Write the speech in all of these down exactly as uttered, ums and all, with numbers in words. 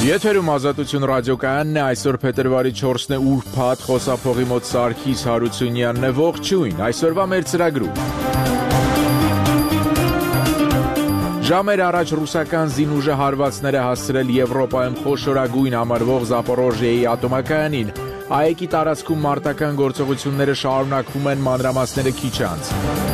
Եթերում Ազատություն ռադիոկայանն է, այսօր փետրվարի չորսն է, ուրբաթ, խոսափողի մոտ Սարգիս Հարությունյանն է, ողջույն, այսօրվա մեր ծրագրում։ Ժամեր առաջ ռուսական զինուժը հարվածներ է հասցրել Եվրոպայում խոշորագույն համարվող Զապորոժիեի ատոմակայանին։ ԱԷԿ-ի տարածքում մարտական գործողությունները շարունակվում են, մանրամասները քիչ անց։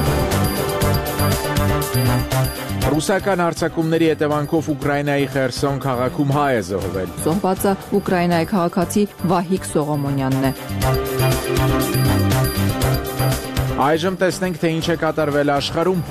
Ռուսական հարձակումների հետևանքով Ուկրաինայի Խերսոն քաղաքում հայ է զոհվել։ Զոհվածը Ուկրաինայի քաղաքացի Վահիկ Սողոմոնյանն է։ Այժմ տեսնենք, թե ինչ է կատարվել աշխարհում։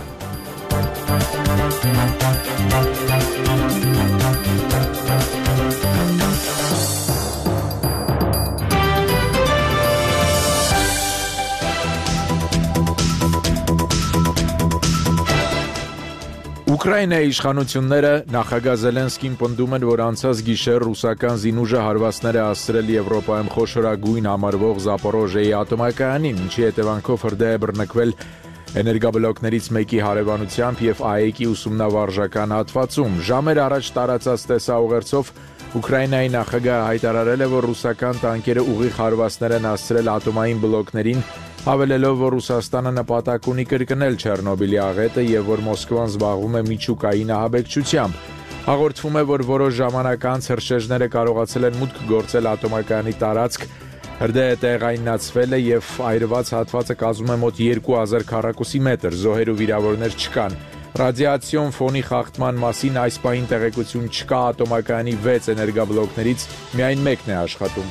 Ուկրաինայի իշխանությունները նախագահ Զելենսկին պնդում են, որ անցած գիշեր ռուսական զինուժը հարվածներ է հասցրել Եվրոպայում խոշորագույն համարվող Զապորոժիեի ատոմակայանին, ինչի հետևանքով հրդեհ է բռնկվել էներգաբլոկներից մեկի հարևանությամբ և ԱԷԿ-ի ուսումնավարժական հատվածում։ Ժամեր առաջ տարածած տեսաուղերձով Ուկրաինայի նախագահը հայտարարել է, որ ռուսական տանկերը ուղիղ հարվածներ են հասցրել ատոմային բլոկներին, հավելելով, որ Ռուսաստանը նպատակ ունի կրկնել Չեռնոբիլի աղետը և որ Մոսկվան զբաղվում է միջուկային ահաբեկչությամբ։ Հաղորդվում է, որ որոշ ժամանակ անց հրշեջները կարողացել են մուտք գործել ատոմակայանի տարածք, հրդեհը տեղայնացվել է և այրված հատվածը կազմում է մոտ երկու հազար քառակուսի մետր, զոհեր ու վիրավորներ չկան։ Ռադիացիոն ֆոնի խախտման մասին այս պահին տեղեկություն չկա, ատոմակայանի վեց էներգաբլոկներից միայն մեկն է աշխատում։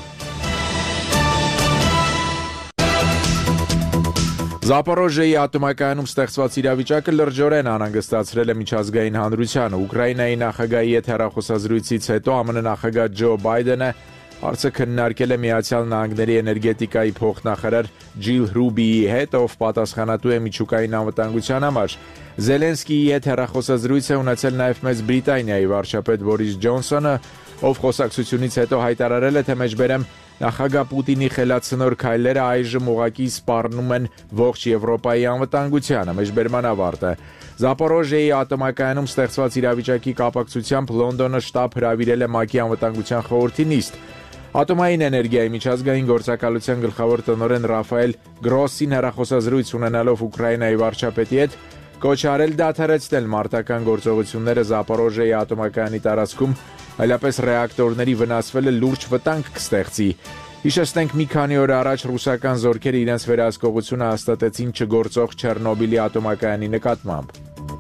Զապորոժիեի ատոմակայանում ստեղծված իրավիճակը լրջորեն անհանգստացրել է միջազգային հանրությանը։ Ուկրաինայի նախագահի հետ հեռախոսազրույցից հետո ԱՄՆ նախագահ Ջո Բայդենը հարցը քննարկել է Միացյալ Նահանգների էներգետիկայի փոխնախարար Ջիլ Ռուբիի հետ, ով պատասխանատու է միջուկային անվտանգության համար։ Զելենսկիի հետ հեռախոսազրույց է ունեցել նաև Մեծ Բրիտանիայի վարչապետ Բորիս Ջոնսոնը, ով խոսակցությունից հետո հայտարարել է, թե մեջբերեմ նախագահ Պուտինի խելացնոր քայլերը այժմ ուղղակի սպառնում են ողջ Եվրոպայի անվտանգությանը։ Մեջբերման ավարտը։ Զապորոժիեի ատոմակայանում ստեղծված իրավիճակի կապակցությամբ Լոնդոնը շտաբ հրավիրել է ՄԱԿ-ի անվտանգության խորհրդի նիստ։ Ատոմային էներգիայի միջազգային գործակալության գլխավոր տնօրեն Ռաֆայել Գրոսին հեռախոսազրույց ունենալով Ուկրաինայի վարչապետի հետ կոչ արել դադարեցնել մարտական գործողությունները Զապորոժիեի ատոմակայանի տարածքում, այլապես ռեակտորների վնասվելը լուրջ վտանգ կստեղծի։ Հիշեցնենք, մի քանի օր առաջ ռուսական զորքերը իրենց վերահսկողությունը հաստատեցին չգործող Չեռնոբիլի ատոմակայանի նկատմամբ։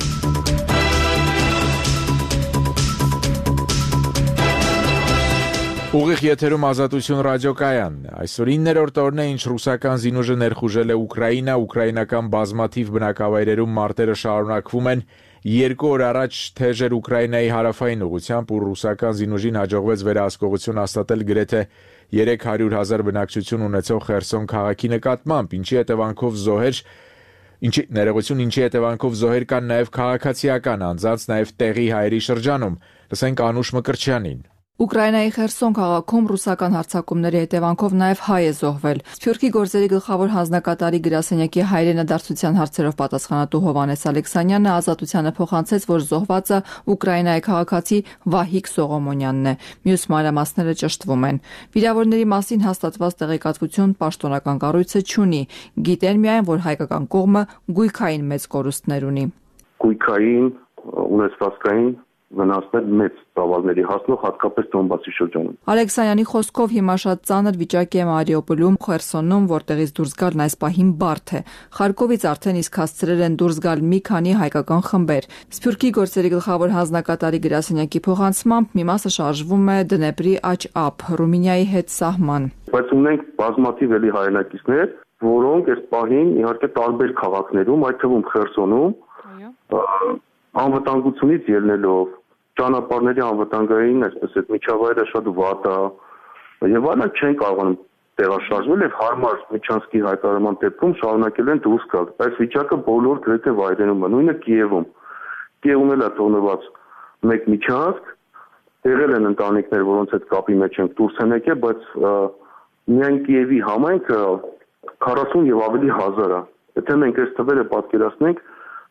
Ուղիղ եթերում Ազատություն ռադիոկայանն է։ Այսօր իններորդ օրն է, ինչ ռուսական զինուժը ներխուժել է Ուկրաինա, ուկրաինական բազմաթիվ բնակավայրերում մարտերը շարունակվում են։ Երկու օր առաջ թեժ էր Ուկրաինայի հարավային ուղղությամբ, ուր ռուսական զինուժին հաջողվեց վերահսկողություն հաստատել գրեթե երեք հարյուր հազար բնակչություն ունեցող Խերսոն քաղաքի նկատմամբ, ինչի հետևանքով զոհեր Ինչի ներողություն, ինչի հետևանքով զոհեր կան նաև քաղաքացիական անձանց, նաև տեղի հայերի շրջանում։ Լսենք Անուշ Մկրտչյանին։ Ուկրաինայի Խերսոն քաղաքում ռուսական հարձակումների հետևանքով նաև հայ է զոհվել։ Սփյուռքի գործերի գլխավոր հանձնակատարի գրասենյակի հայրենադարձության հարցերով պատասխանատու Հովհաննես Ալեքսանյանը Ազատությանը փոխանցեց, որ զոհվածը Ուկրաինայի քաղաքացի Վահիկ Սողոմոնյանն է։ Մյուս մանրամասները ճշտվում են։ Վիրավորների մասին հաստատված տեղեկատվություն պաշտոնական կառույցը չունի։ Գիտեն միայն, որ հայկական կողմը գույքային մեծ կորուստներ ունի։ Գույքային, ունեցվածքային վնասներ մեծ ծավալների հասնող, հատկապես Դոնբասի շրջանում։ Ալեքսանյանի խոսքով հիմա շատ ծանր վիճակի է Մարիուպոլում, Խերսոնում, որտեղից դուրս գալն այս պահին բարդ է։ Խարկովից արդեն իսկ հասցրել են դուրս գալ մի քանի հայկական խմբեր։ Սփյուռքի գործերի գլխավոր հանձնակատարի գրասենյակի փոխանցմամբ մի մասը շարժվում է Դնեպրի աջ ափ, Ռումինիայի հետ սահման։ Բայց ունենք բազմաթիվ էլի հայրենակիցներ, որոնք այս պահին իհարկե տարբեր քաղաքներում, այդ թվում Խերսոնում, անվտանգությունից ելնելով ճանապարհների անվտանգային, այսպես այդ միջավայրը շատ վատ է եւ այլն չեն կարողանում տեղաշարժվել եւ հարմար միջանցքի հայտարարման դեպքում շարունակել են դուրս գալ։ Այս վիճակը բոլոր գրեթե վայրերում է, նույնը Կիևում։ Կիևում էլ է թողնված մեկ միջանցք, եղել են ընտանիքներ, որոնց հետ կապի մեջ են դուրս են եկել, բայց միայն Կիևի համայնքը քառասուն եւ ավելի հազար է։ Եթե մենք այս թվերը պատկերացնենք,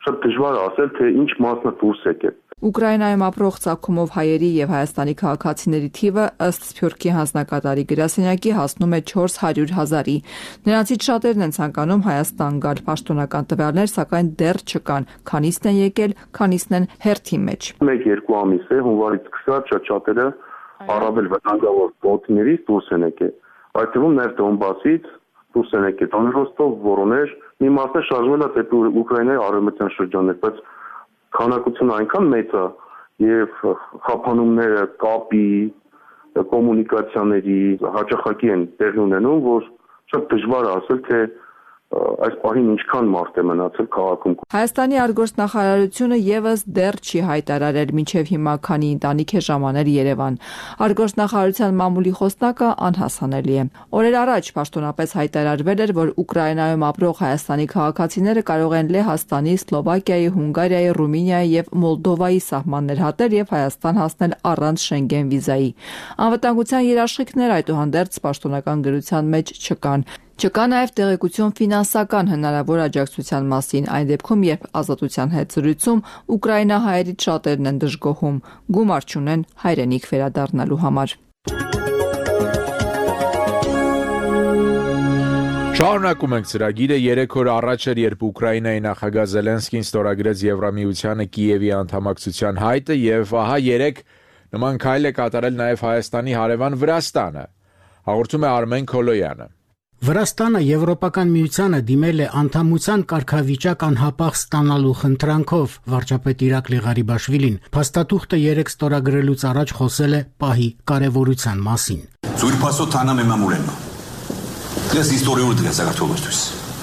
շատ դժվար է ասել, թե ինչ մասն է դուրս եկել։ Ուկրաինայում ապրող ցակումով հայերի եւ Հայաստանի քաղաքացիների թիվը ըստ Սփյուռքի հանձնակատարի գրասենյակի հասնում է չորս հարյուր հազարի։ Նրանցից շատերն են ցանկանում Հայաստան գալ, պաշտոնական տվյալներ սակայն դեռ չկան։ Քանիսն են եկել, քանիսն են հերթի մեջ։ մեկ-երկու ամիս է հունվարից սկսած շատ-շատերը առավել վտանգավոր գոտիներից դուրս են եկել։ Այդ թվում նաև Դոնբասից դուրս են եկել, Ռոստով, Վորոնեժ, մի մասը շարժվել է դեպի Ուկրաինայի արևմտյան շրջաններ, բայց քանակությունը այնքան մեծ է եւ խափանումները կապի, կոմունիկացիաների հաճախակի են տեղի ունենում, որ շատ դժվար է ասել, թե այս պահին ինչքան մարդ է մնացել քաղաքում։ Հայաստանի արտգործնախարարությունը եւս դեռ չի հայտարարել մինչեւ հիմա քանի ընտանիք է ժամանել Երևան։ Արտգործնախարարության մամուլի խոսնակը անհասանելի է։ Օրեր առաջ պաշտոնապես հայտարարվել էր, որ Ուկրաինայում ապրող հայաստանի քաղաքացիները կարող են Լեհաստանի, Սլովակիայի, Հունգարիայի, Ռումինիայի եւ Մոլդովայի սահմաններ հատել եւ Հայաստան հասնել առանց Շենգեն վիզայի։ Անվտանգության երաշխիքներ այդուհանդերձ պաշտոնական գրության մեջ չկան։ Չկա նաև տեղեկություն ֆինանսական հնարավոր աջակցության մասին, այն դեպքում, երբ Ազատության հետ զրույցում ուկրաինահայերից շատերն են դժգոհում, գումար չունեն հայրենիք վերադառնալու համար։ Շարունակում ենք ծրագիրը երեք օր առաջ էր, երբ Ուկրաինայի նախագահ Զելենսկին ստորագրեց Եվրամիությանը Կիևի անդամակցության հայտը եւ ահա երեք նման քայլ է կատարել նաև Հայաստանի հարևան Վրաստանը։ Հաղորդում է Արմեն Քոլոյանը։ Վրաստանը Եվրոպական միությանը դիմել է անդամության կարգավիճակ անհապաղ ստանալու խնդրանքով, վարչապետ Իրակլի Ղարիբաշվիլին փաստաթուղթը երեք ստորագրելուց առաջ խոսել է պահի կարևորության մասին։ Զույրփասո թանամեմամուրենը։ Դες իստորիურ դες ակարտոլոստուս։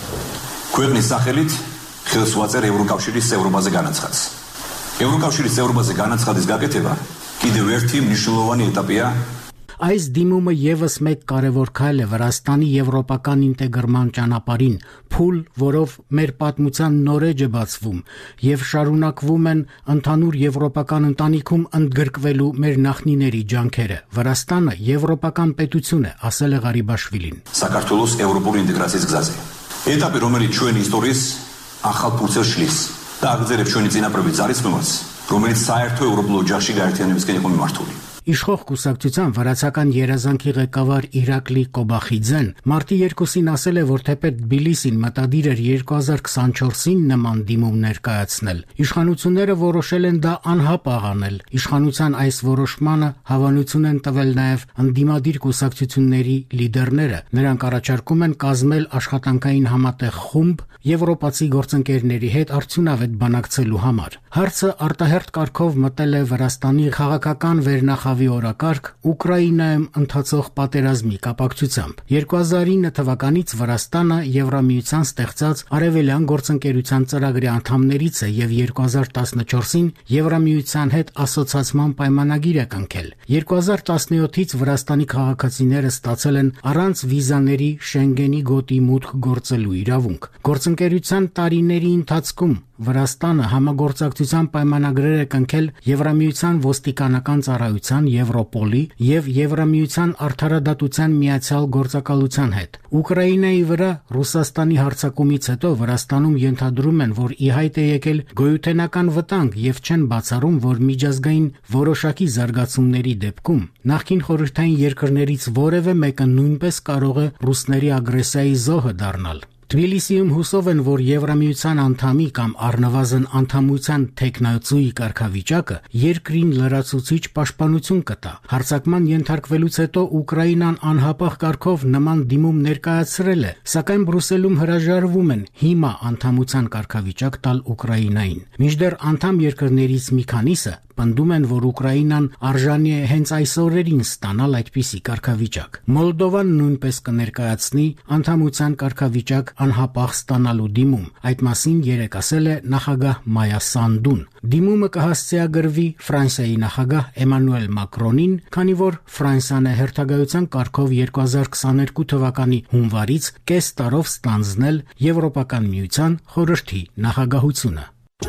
Քույրնի սախելիտ խելսված էր Եվրոկავშირի Սեվրոբազը գանացած։ Եվրոկავშირի Սեվրոբազը գանացած գագետեվա։ Կիդև երթի նշլովանի էտապիա Այս դիմումը եւս մեկ կարևոր քայլ է Վրաստանի եվրոպական ինտեգրման ճանապարհին, փուլ, որով մեր պատմության նոր էջ է բացվում եւ շարունակվում են ընդհանուր եվրոպական ընտանիքում ընդգրկվելու մեր նախնիների ջանքերը։ Վրաստանը եվրոպական պետություն է, ասել է Ղարիբաշվիլին։ Սակարտոլոս Եվրոպոլ ինտեգրացիաց գզազե։ Էտապի ռոմերի չուեն իստորիս ախալ փուլցել շլիս։ Դա գծերև չունի ծինապրովիզարից մոց։ Ռոմերից սայերթո Եվրոպոլո ջաշի գարտիանից կենիխոմի մարտուլի։ Իշխող կուսակցության վրացական երազանքի ղեկավար Իրակլի Կոբախիձեն մարտի երկուսին ասել է, որ թեպետ Թբիլիսին մտադիր էր երկու հազար քսանչորսին նման դիմում ներկայացնել։ Իշխանությունները որոշել են դա անհապաղ անել։ Իշխանության այս որոշմանը հավանություն են տվել նաև ընդդիմադիր կուսակցությունների լիդերները։ Նրանք առաջարկում են կազմել աշխատանքային համատեղ խումբ եվրոպացի գործընկերների հետ արդյունավետ բանակցելու համար։ Հարցը արտահերթ կարգով մտել է Վրաստանի քաղաքական վերնախավի օրակարգ Ուկրաինայում ընթացող պատերազմի կապակցությամբ։ երկու հազար ինը թվականից Վրաստանը Եվրամիության ստեղծած Արևելյան գործընկերության ծրագրի անդամներից է եւ երկու հազար տասնչորսին Եվրամիության հետ ասոցիացման պայմանագիր է կնքել։ երկու հազար տասնյոթից Վրաստանի քաղաքացիները ստացել են առանց վիզաների Շենգենի գոտի մուտք գործելու իրավունք։ Գործընկերության տարիների ընթացքում Վրաստանը համագործակցության պայմանագրեր է կնքել Եվրամիության ոստիկանական ծառայության, Եվրոպոլի եւ Եվրամիության արդարադատության միացյալ գործակալության հետ։ Ուկրաինայի վրա Ռուսաստանի հարձակումից հետո Վրաստանում ենթադրում են, որ ի հայտ է եկել գոյութենական վտանգ եւ չեն բացառում, որ միջազգային որոշակի զարգացումների դեպքում նախկին խորհրդային երկրներից որևէ մեկը նույնպես կարող է ռուսների ագրեսիայի զոհը դառնալ։ Թբիլիսիում հուսով են, որ Եվրամիության անդամի կամ առնվազն անդամության թեկնածուի կարգավիճակը երկրին լրացուցիչ պաշտպանություն կտա։ Հարձակման ենթարկվելուց հետո Ուկրաինան անհապաղ կարգով նման դիմում ներկայացրել է, սակայն Բրուսելում հրաժարվում են հիմա անդամության կարգավիճակ տալ Ուկրաինային։ Մինչդեռ անդամ երկրներից մի քանիսը պնդում են, որ Ուկրաինան արժանի է հենց այս օրերին ստանալ այդպիսի կարգավիճակ։ Մոլդովան նույնպես կներկայացնի անդամության կարգավիճակ անհապաղ ստանալու դիմում։ Այդ մասին երեկ ասել է նախագահ Մայա Սանդուն։ Դիմումը կհասցեագրվի Ֆրանսիայի նախագահ Էմանուել Մակրոնին, քանի որ Ֆրանսիան է հերթագայության կարգով երկու հազար քսաներկու թվականի հունվարից կես տարով ստանձնել Եվրոպական միության խորհրդի նախագահությունը։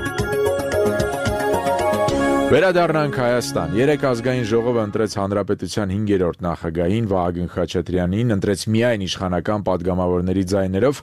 Վերադառնանք Հայաստան։ Երեք ազգային ժողովը ընտրեց հանրապետության հինգերորդ նախագահին Վահագն Խաչատրյանին, ընտրեց միայն իշխանական պատգամավորների ձայներով,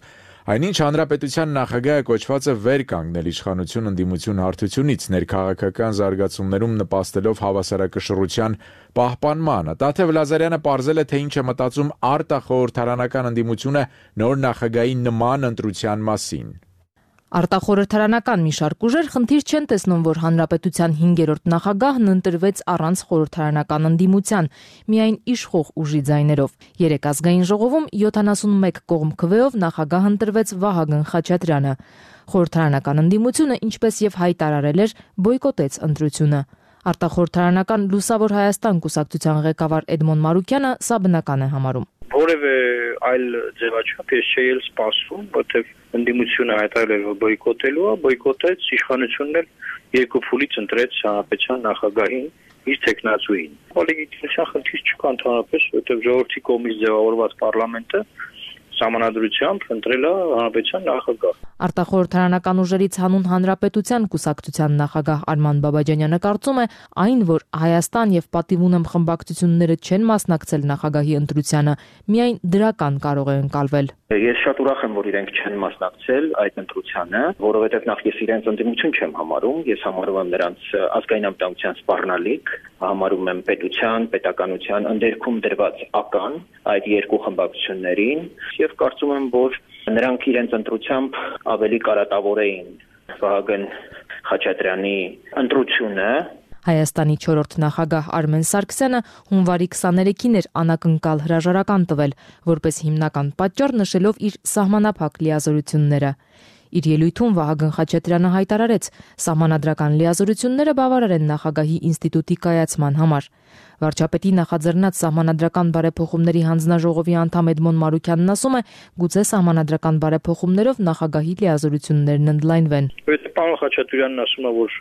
Այնինչ հանրապետության նախագահը կոչված է վեր կանգնել իշխանություն ընդդիմություն հարթությունից ներքաղաքական զարգացումներում նպաստելով հավասարակշռության պահպանմանը։ Տաթև Լազարյանը պարզել է, թե ինչ է մտածում արտախորհրդարանական ընդդիմությունը նոր նախագահի նման ընտրության մասին։ Արտախորհրդարանական մի շարք ուժեր խնդիր չեն տեսնում, որ հանրապետության հինգերորդ նախագահն ընտրվեց առանց խորհրդարանական ընդդիմության, միայն իշխող ուժի ձայներով։ Երեկ ազգային ժողովում յոթանասունմեկ կողմ քվեով նախագահ ընտրվեց Վահագն Խաչատրյանը։ Խորհրդարանական ընդդիմությունը, ինչպես եւ հայտարարել էր, բոյկոտեց ընտրությունը։ Արտախորհրդարանական Լուսավոր Հայաստան կուսակցության ղեկավար Էդմոն Մարուկյանը սա բնական է համարում։ Որևէ այլ ձևաչափ ես չէի էլ սպասում, որտեղ ընդդիմությունը հայտարարել էր, որ բոյկոտելու է, բոյկոտեց, իշխանությունն էլ երկու փուլից ընտրեց հանրապետության նախագահին իր տեխնացուին։ Լեգիտիմության խնդիր չկա ընդհանրապես, որտեղ ժողովրդի կողմից ձևավորված պարլամենտը Սահմանադրությամբ ընտրել է հանրապետության նախագահ։ Արտախորհրդարանական ուժերից հանուն հանրապետության կուսակցության նախագահ Արման Բաբաջանյանը կարծում է, այն, որ Հայաստան եւ Պատիվ ունեմ խմբակցությունները չեն մասնակցել նախագահի ընտրությանը, միայն դրական կարող է ընկալվել։ Ես շատ ուրախ եմ, որ իրենք չեն մասնակցել այդ ընտրությանը, որովհետև նախ ես իրենց ընդդիմություն չեմ համարում, ես համարում եմ նրանց ազգային անվտանգության սպառնալիք, համարում եմ պետության, պետականության ընդերքում դրված ական այդ երկու խմբակցություններին եւ կարծում եմ, որ նրանք իրենց ընտրությամբ ավելի կարատավոր էին Վահագն Խաչատրյանի ընտրությունը։ Հայաստանի չորրորդ նախագահ Արմեն Սարգսյանը հունվարի քսաներեքին էր անակնկալ հրաժարական տվել, որպես հիմնական պատճառ նշելով իր սահմանափակ լիազորությունները։ Իր ելույթում Վահագն Խաչատրյանը հայտարարեց, սահմանադրական լիազորությունները բավարար են նախագահի ինստիտուտի կայացման համար։ Վարչապետի նախաձեռնած սահմանադրական բարեփոխումների հանձնաժողովի անդամ Էդմոն Մարուկյանն ասում է, գուցե սահմանադրական բարեփոխումներով նախագահի լիազորություններն ընդլայնվեն։ Պարոն Խաչատրյանն ասում է, որ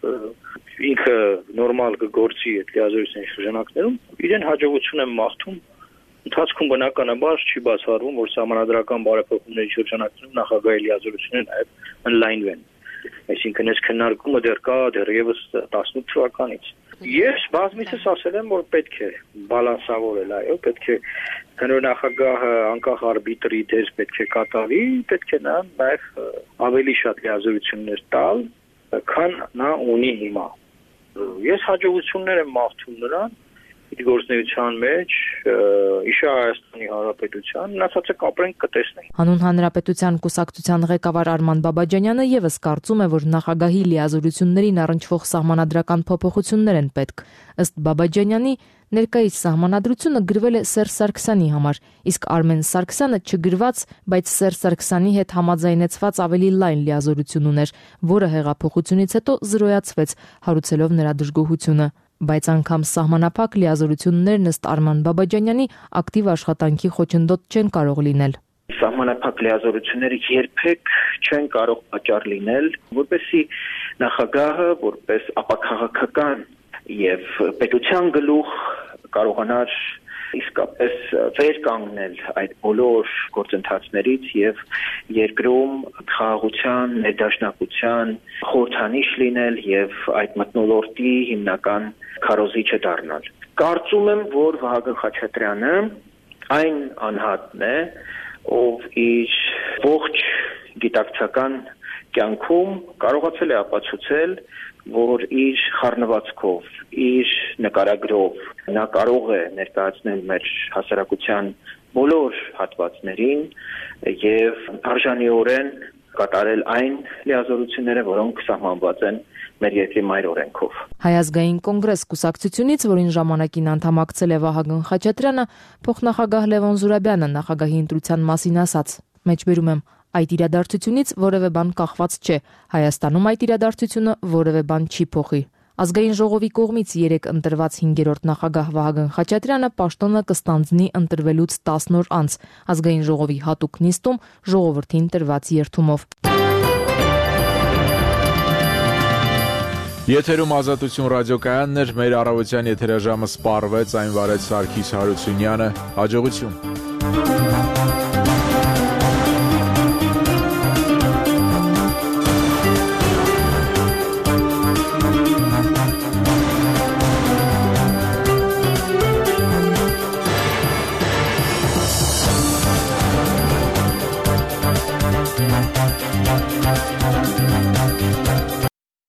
ինքը նորմալ կգործի այդ լիազորությունների շրջանակներում, իրեն հաջողություն եմ մաղթում։ Ընթացքում բնականաբար չի բացառվում, որ սահմանադրական բարեփոխումների շրջանակներում նախագահի լիազորությունները նաև ընդլայնվեն։ Այսինքն այս քննարկումը դեռ կա դեռևս տասնութ թվականից։ Ես բազմիցս ասել եմ, որ պետք է բալանսավորել, այո, պետք է քննորոշ նախագահը անկախ արբիտրի դեր պետք է կատարի, պետք է նա նաև ավելի շատ լիազորություններ տալ, քան նա ունի հիմա։ Ես հաջողություններ եմ մաղթում նրան իր գործունեության մեջ, իշա Հայաստանի Հանրապետության, մնացածը կապրենք կտեսնենք։ Հանուն Հանրապետության կուսակցության ղեկավար Արման Բաբաջանյանը եւս կարծում է, որ նախագահի լիազորություններին առնչվող սահմանադրական փոփոխություններ են պետք։ Ըստ Բաբաջանյանի, ներկայիս սահմանադրությունը գրվել է Սերժ Սարգսյանի համար, իսկ Արմեն Սարգսյանը չգրված, բայց Սերժ Սարգսյանի հետ համաձայնեցված ավելի լայն լիազորություն ուներ, որը հեղափոխությունից հետո զրոյացվեց, հարուցելով նրա դժգոհությունը։ Բայց անգամ սահմանափակ լիազորություններն ըստ Արման Բաբաջանյանի ակտիվ աշխատանքի խոչընդոտ չեն կարող լինել։ Սահմանափակ լիազորությունները երբեք չեն կարող պատճառ լինել, որպեսզի նախագահը որպես ապաքաղաքական եւ պետության գլուխ կարողանար իսկապես վեր կանգնել այդ բոլոր գործընթացներից եւ երկրում խաղաղության, ներդաշնակության խորհրդանիշ լինել եւ այդ մթնոլորտի հիմնական քարոզիչը դառնալ։ Կարծում եմ, որ Վահագն Խաչատրյանը այն անհատն է, ով իր ողջ գիտակցական կյանքում կարողացել է ապացուցել, որ իր խառնվածքով, իր նկարագրով նա կարող է ներկայացնել մեր հասարակության բոլոր հատվածներին եւ արժանիորեն կատարել այն լիազորությունները, որոնք սահմանված են մեր երկրի մայր օրենքով։ Հայ ազգային կոնգրես կուսակցությունից, որին ժամանակին անդամակցել է Վահագն Խաչատրյանը, փոխնախագահ Լևոն Զուրաբյանը նախագահի ընտրության մասին ասաց. Մեջբերում եմ, այդ իրադարձությունից որևէ բան կախված չէ։ Հայաստանում այդ իրադարձությունը որևէ բան չի փոխի։ Ազգային ժողովի կողմից երեկ ընտրված հինգերորդ նախագահ Վահագն Խաչատրյանը պաշտոնը կստանձնի ընտրվելուց տասն օր անց ազգային ժողովի հատուկ նիստում ժողովրդին տրված երդումով։ Եթերում Ազատություն ռադիոկայանն էր, մեր առավոտյան եթերաժամը սպառվեց, այն վարեց Սարգիս Հարությունյանը, հաջողություն։